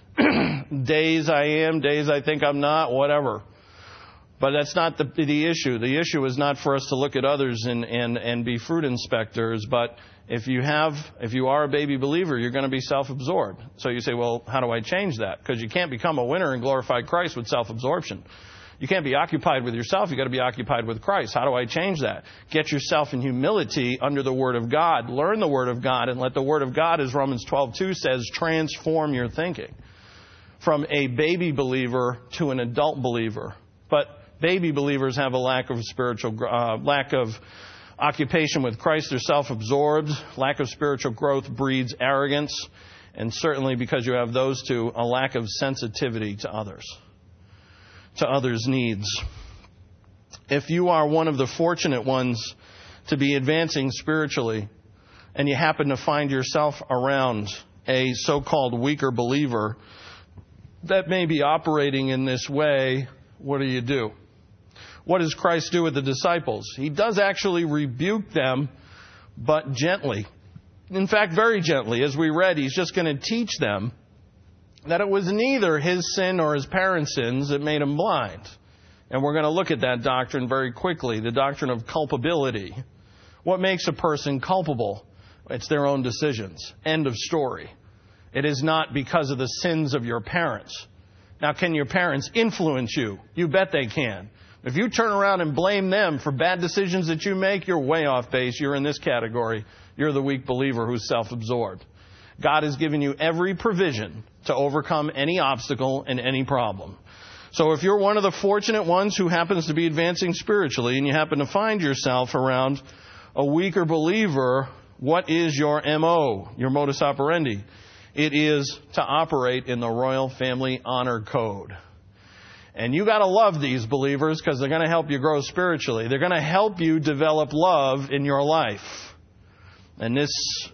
Days I am, days I think I'm not, whatever. But that's not the issue. The issue is not for us to look at others and be fruit inspectors. But if you are a baby believer, you're going to be self-absorbed. So you say, well, how do I change that? Because you can't become a winner and glorify Christ with self-absorption. You can't be occupied with yourself. You've got to be occupied with Christ. How do I change that? Get yourself in humility under the Word of God. Learn the Word of God and let the Word of God, as Romans 12:2 says, transform your thinking from a baby believer to an adult believer. But baby believers have a lack of lack of occupation with Christ. They're self-absorbed. Lack of spiritual growth breeds arrogance. And certainly because you have those two, a lack of sensitivity to others' needs. If you are one of the fortunate ones to be advancing spiritually, and you happen to find yourself around a so-called weaker believer that may be operating in this way, what do? What does Christ do with the disciples? He does actually rebuke them, but gently. In fact, very gently. As we read, he's just going to teach them that it was neither his sin or his parents' sins that made him blind. And we're going to look at that doctrine very quickly, the doctrine of culpability. What makes a person culpable? It's their own decisions. End of story. It is not because of the sins of your parents. Now, can your parents influence you? You bet they can. If you turn around and blame them for bad decisions that you make, you're way off base. You're in this category. You're the weak believer who's self-absorbed. God has given you every provision to overcome any obstacle and any problem. So if you're one of the fortunate ones who happens to be advancing spiritually and you happen to find yourself around a weaker believer, what is your MO, your modus operandi? It is to operate in the Royal Family Honor Code. And you got to love these believers because they're going to help you grow spiritually. They're going to help you develop love in your life. And this,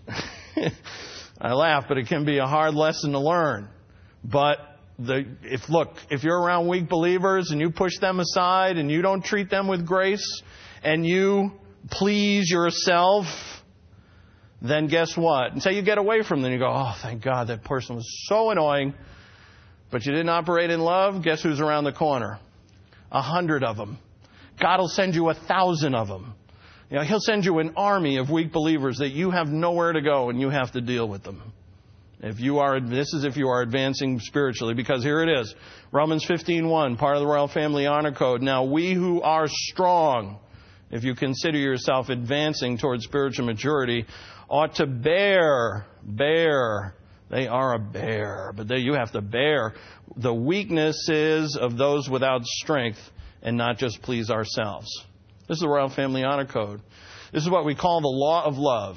I laugh, but it can be a hard lesson to learn. But if you're around weak believers and you push them aside and you don't treat them with grace and you please yourself, then guess what? Until you get away from them, you go, oh, thank God, that person was so annoying. But you didn't operate in love, guess who's around the corner? 100 of them. God will send you 1,000 of them. You know, He'll send you an army of weak believers that you have nowhere to go and you have to deal with them. This is if you are advancing spiritually, because here it is. Romans 15:1, part of the Royal Family Honor Code. Now we who are strong, if you consider yourself advancing towards spiritual maturity, ought to bear. They are a bear, but you have to bear the weaknesses of those without strength and not just please ourselves. This is the Royal Family Honor Code. This is what we call the law of love.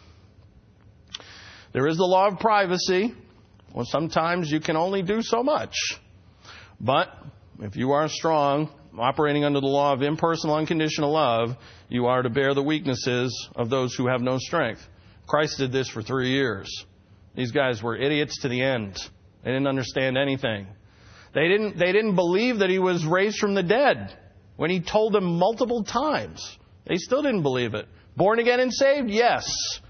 There is the law of privacy. Well, sometimes you can only do so much. But if you are strong, operating under the law of impersonal, unconditional love, you are to bear the weaknesses of those who have no strength. Christ did this for 3 years. These guys were idiots to the end. They didn't understand anything. They didn't believe that He was raised from the dead when He told them multiple times. They still didn't believe it. Born again and saved? Yes.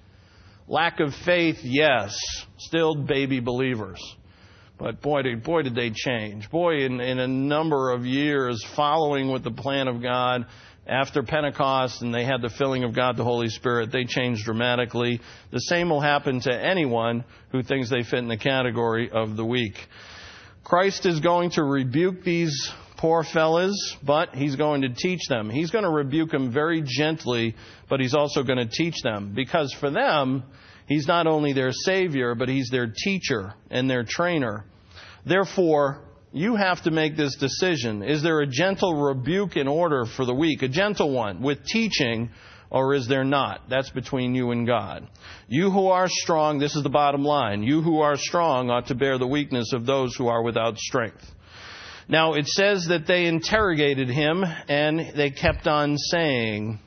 Lack of faith? Yes. Still baby believers. But boy did they change. Boy, in a number of years following with the plan of God, after Pentecost and they had the filling of God, the Holy Spirit, they changed dramatically. The same will happen to anyone who thinks they fit in the category of the weak. Christ is going to rebuke these poor fellas, but He's going to teach them. He's going to rebuke them very gently, but He's also going to teach them. Because for them, He's not only their Savior, but He's their teacher and their trainer. Therefore, you have to make this decision. Is there a gentle rebuke in order for the weak? A gentle one with teaching, or is there not? That's between you and God. You who are strong, this is the bottom line. You who are strong ought to bear the weakness of those who are without strength. Now, it says that they interrogated Him and they kept on saying.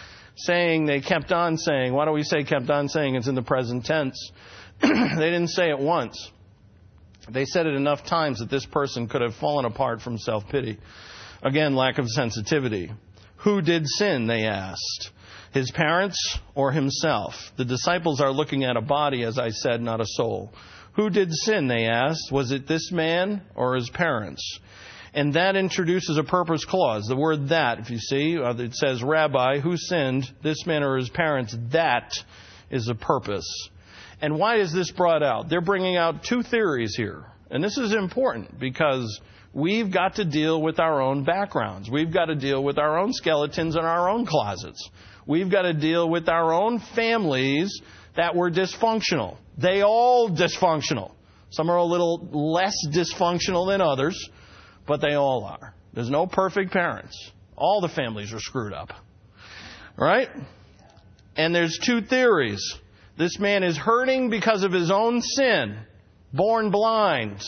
They kept on saying. Why do we say kept on saying? It's in the present tense. They didn't say it once. They said it enough times that this person could have fallen apart from self-pity. Again, lack of sensitivity. Who did sin, they asked. His parents or himself? The disciples are looking at a body, as I said, not a soul. Who did sin, they asked. Was it this man or his parents? And that introduces a purpose clause. The word that, if you see, it says, Rabbi, who sinned, this man or his parents? That is a purpose. And why is this brought out? They're bringing out two theories here. And this is important because we've got to deal with our own backgrounds. We've got to deal with our own skeletons in our own closets. We've got to deal with our own families that were dysfunctional. They all dysfunctional. Some are a little less dysfunctional than others, but they all are. There's no perfect parents. All the families are screwed up. Right? And there's two theories. This man is hurting because of his own sin, born blind.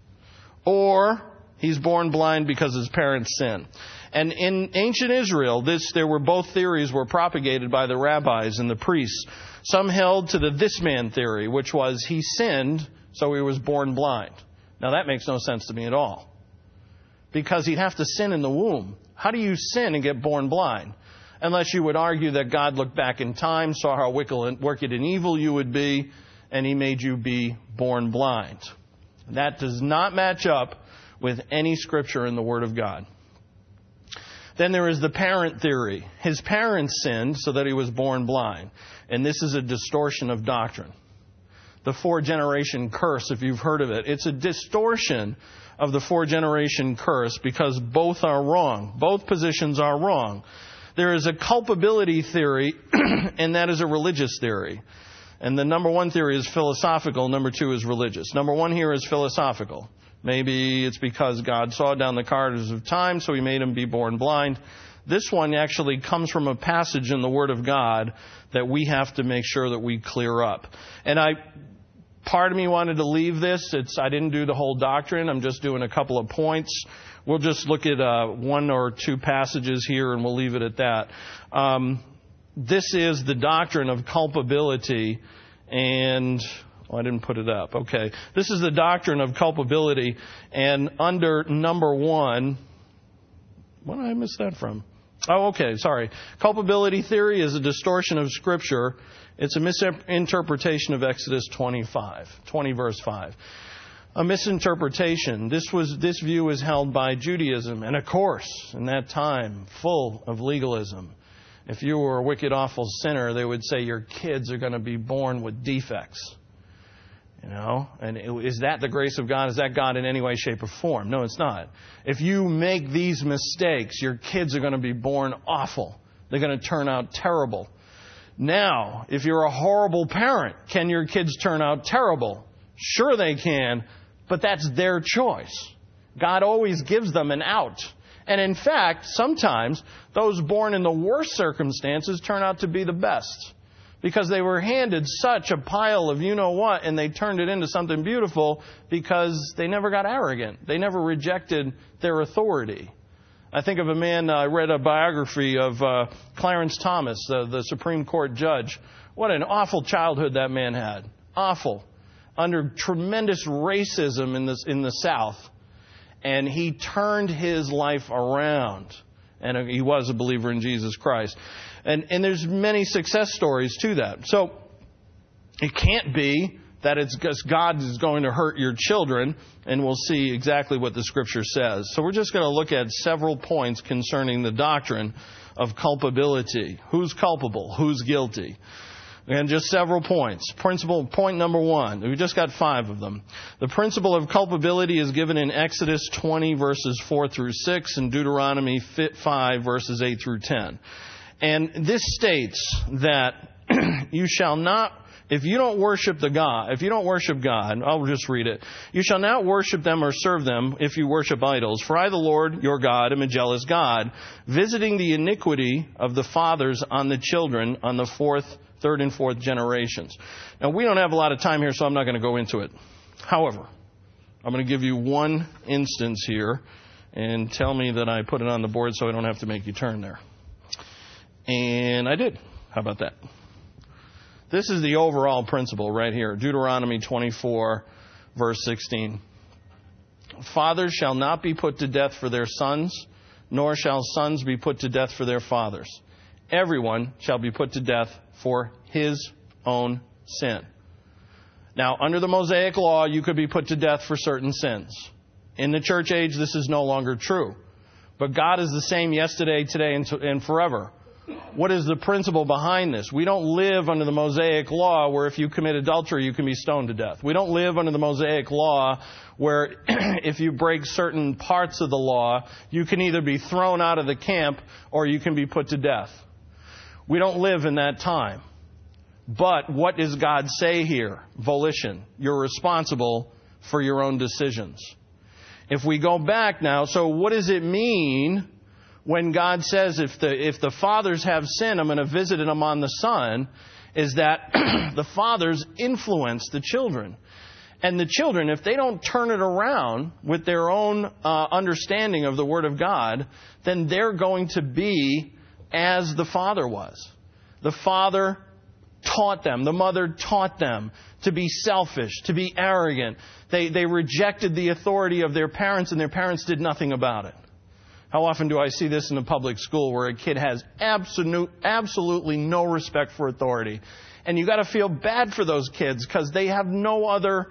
Or he's born blind because his parents sin. And in ancient Israel, both theories were propagated by the rabbis and the priests. Some held to the this man theory, which was he sinned, so he was born blind. Now that makes no sense to me at all. Because he'd have to sin in the womb. How do you sin and get born blind? Unless you would argue that God looked back in time, saw how wicked and evil you would be, and He made you be born blind. That does not match up with any scripture in the Word of God. Then there is the parent theory. His parents sinned so that he was born blind. And this is a distortion of doctrine. The 4-generation curse, if you've heard of it. It's a distortion of the 4-generation curse because both are wrong. Both positions are wrong. There is a culpability theory, and that is a religious theory. And the number one theory is philosophical. Number two is religious. Number one here is philosophical. Maybe it's because God saw down the corridors of time, so He made him be born blind. This one actually comes from a passage in the Word of God that we have to make sure that we clear up. And part of me wanted to leave this. I didn't do the whole doctrine. I'm just doing a couple of points. We'll just look at one or two passages here, and we'll leave it at that. This is the doctrine of culpability, and I didn't put it up. Okay. This is the doctrine of culpability, and under number 1, what did I miss that from? Oh, okay, sorry. Culpability theory is a distortion of Scripture. It's a misinterpretation of Exodus 20 verse 5. a misinterpretation. This view was held by Judaism, and of course, in that time, full of legalism. If you were a wicked, awful sinner, they would say your kids are going to be born with defects. And is that the grace of God? Is that God in any way, shape, or form? No, it's not. If you make these mistakes, your kids are going to be born awful. They're going to turn out terrible. Now, if you're a horrible parent, can your kids turn out terrible? Sure they can, but that's their choice. God always gives them an out. And in fact, sometimes those born in the worst circumstances turn out to be the best, because they were handed such a pile of you-know-what, and they turned it into something beautiful because they never got arrogant. They never rejected their authority. I think of a man, I read a biography of Clarence Thomas, the Supreme Court judge. What an awful childhood that man had. Awful. Under tremendous racism in the South. And he turned his life around. And he was a believer in Jesus Christ. And there's many success stories to that. So it can't be that it's just God is going to hurt your children, and we'll see exactly what the Scripture says. So we're just going to look at several points concerning the doctrine of culpability. Who's culpable? Who's guilty? And just several points. Point number 1. We just got 5 of them. The principle of culpability is given in Exodus 20, verses 4 through 6, and Deuteronomy 5, verses 8 through 10. And this states that you shall not, if you don't worship God, I'll just read it. You shall not worship them or serve them if you worship idols. For I, the Lord, your God, am a jealous God, visiting the iniquity of the fathers on the children, on the third and fourth generations. Now, we don't have a lot of time here, so I'm not going to go into it. However, I'm going to give you one instance here, and tell me that I put it on the board so I don't have to make you turn there. And I did. How about that? This is the overall principle right here. Deuteronomy 24, verse 16. Fathers shall not be put to death for their sons, nor shall sons be put to death for their fathers. Everyone shall be put to death for his own sin. Now, under the Mosaic law, you could be put to death for certain sins. In the church age, this is no longer true. But God is the same yesterday, today, and forever. What is the principle behind this? We don't live under the Mosaic law where if you commit adultery, you can be stoned to death. We don't live under the Mosaic law where if you break certain parts of the law, you can either be thrown out of the camp or you can be put to death. We don't live in that time. But what does God say here? Volition. You're responsible for your own decisions. If we go back now, so what does it mean when God says if the fathers have sin, I'm going to visit them on the son? Is that the fathers influence the children. And the children, if they don't turn it around with their own understanding of the Word of God, then they're going to be as the father was. The father taught them, the mother taught them to be selfish, to be arrogant. They rejected the authority of their parents, and their parents did nothing about it. How often do I see this in a public school where a kid has absolutely no respect for authority? And you got to feel bad for those kids because they have no other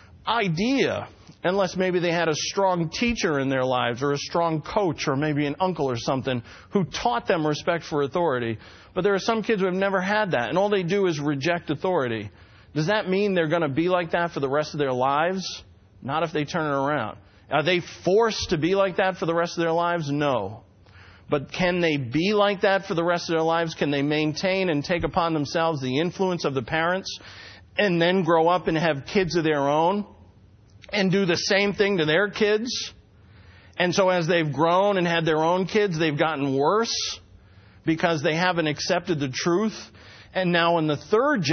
idea, unless maybe they had a strong teacher in their lives or a strong coach or maybe an uncle or something who taught them respect for authority. But there are some kids who have never had that, and all they do is reject authority. Does that mean they're going to be like that for the rest of their lives? Not if they turn it around. Are they forced to be like that for the rest of their lives? No. But can they be like that for the rest of their lives? Can they maintain and take upon themselves the influence of the parents and then grow up and have kids of their own and do the same thing to their kids? And so as they've grown and had their own kids, they've gotten worse because they haven't accepted the truth. And now in the third